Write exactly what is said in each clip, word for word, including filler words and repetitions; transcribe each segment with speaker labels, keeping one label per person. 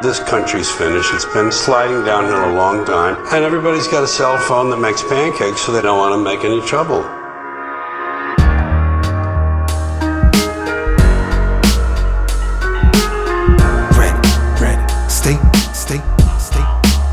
Speaker 1: This country's finished. It's been sliding downhill a long time. And everybody's got a cell phone that makes pancakes, so they don't want to make any trouble.
Speaker 2: Ready, ready. Stay, stay, stay.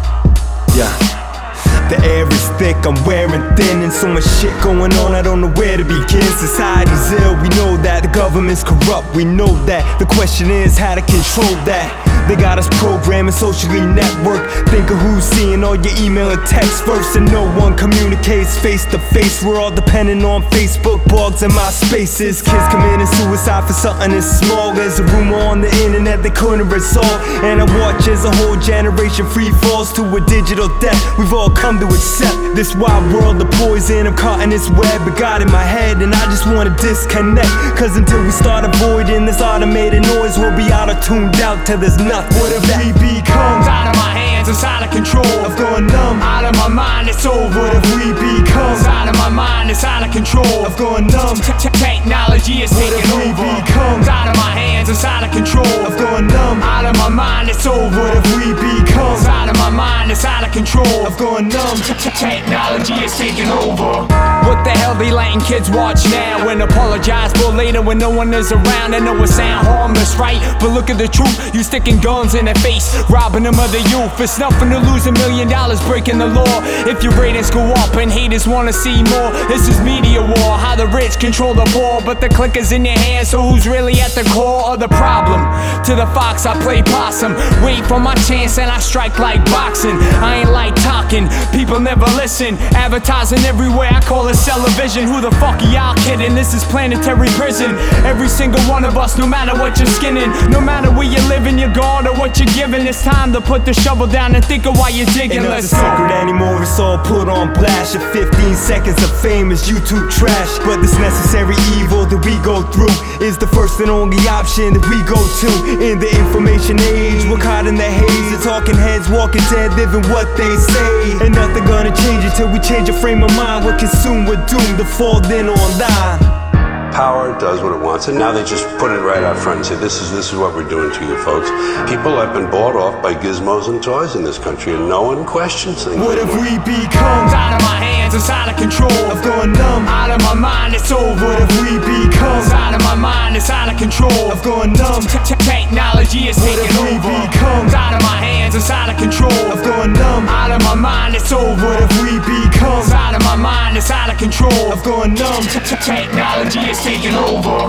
Speaker 2: Yeah. The air is thick, I'm wearing thin, and so much shit going on, I don't know where to begin. Society's ill, we know that. The government's corrupt, we know that. The question is how to control that. They got us programming, socially networked. Think of who's seeing all your email and text first, and no one communicates face to face. We're all dependent on Facebook, blogs, and MySpaces. Kids committing suicide for something as small as a rumor on the internet they couldn't resolve. And I watch as a whole generation free falls to a digital death. We've all come to accept this wild world of poison. I'm caught in this web, but got in my head, and I just wanna disconnect. Cause until we start avoiding this automated noise, we'll be auto-tuned out till there's nothing. What if we become
Speaker 3: out of my hands, it's out of control.
Speaker 2: I've gone numb,
Speaker 3: out of my mind, it's over.
Speaker 2: What if we become
Speaker 3: out of my mind, it's out of control.
Speaker 2: I've gone numb,
Speaker 3: technology is
Speaker 2: what
Speaker 3: taking
Speaker 2: if we
Speaker 3: over.
Speaker 2: become
Speaker 3: Out of my hands, it's out of control.
Speaker 2: I've gone numb,
Speaker 3: out of my mind, it's over.
Speaker 2: What if we become
Speaker 3: out of my mind, it's out of control.
Speaker 2: I've gone numb,
Speaker 3: technology is taking over. What the hell they letting kids watch now and apologize for later when no one is around? I know it sound harmless, right? But look at the truth, you sticking guns in their face, robbing them of the youth. It's nothing to lose a million dollars breaking the law. If your ratings go up and haters wanna see more, this is media war, how the rich control the poor. But the clicker's in your hands, so who's really at the core of the problem? To the fox I play possum, wait for my chance and I strike like boxing. I ain't like talking, people never listen. Advertising everywhere, I call it television. Who the fuck are y'all kidding? This is planetary prison. Every single one of us, no matter what you're skinning, no matter where you're living, you're gone or what you're giving. It's time to put the shovel down and think of why you're digging.
Speaker 2: Ain't
Speaker 3: Let's
Speaker 2: nothing
Speaker 3: go.
Speaker 2: secret anymore, it's all put on blast. Your fifteen seconds of fame is YouTube trash. But this necessary evil that we go through is the first and only option that we go to. In the information age, we're caught in the haze. The talking heads walking dead, living what they say. Ain't nothing gonna change until we change our frame of mind. We're consumed, we're doomed to fall then online.
Speaker 1: Power does what it wants, and now they just put it right out front and say, this is this is what we're doing to you folks. People have been bought off by gizmos and toys in this country, and no one questions things
Speaker 2: What if
Speaker 1: anymore.
Speaker 2: we become
Speaker 3: out of my hands, it's out of control.
Speaker 2: I've gone numb,
Speaker 3: out of my mind, it's over.
Speaker 2: What if we become
Speaker 3: out of my mind, it's out of control.
Speaker 2: I've gone numb,
Speaker 3: technology is
Speaker 2: what
Speaker 3: taking
Speaker 2: if we
Speaker 3: over.
Speaker 2: become
Speaker 3: Out of my hands, it's out of control.
Speaker 2: I've gone numb,
Speaker 3: out of my mind, it's over.
Speaker 2: What if we become
Speaker 3: out of my mind, it's out of control.
Speaker 2: I've gone numb,
Speaker 3: technology is taking over.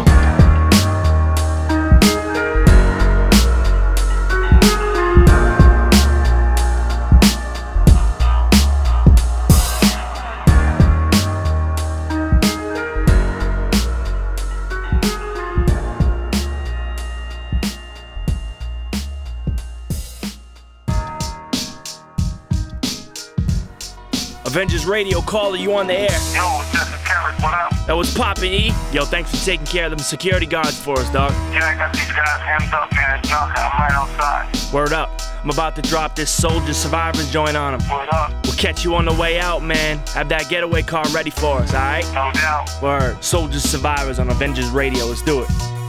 Speaker 4: Avengers Radio caller, you on the air?
Speaker 5: Yo, this is Kevin, what up?
Speaker 4: That was poppin', E. Yo, thanks for taking care of them security guards for us, dog.
Speaker 5: Yeah, I got these guys hemmed up, man. It's nothing. I'm right outside.
Speaker 4: Word up. I'm about to drop this Soldier Survivors joint on them.
Speaker 5: Word up.
Speaker 4: We'll catch you on the way out, man. Have that getaway car ready for us, alright?
Speaker 5: No doubt.
Speaker 4: Word. Soldier Survivors on Avengers Radio. Let's do it.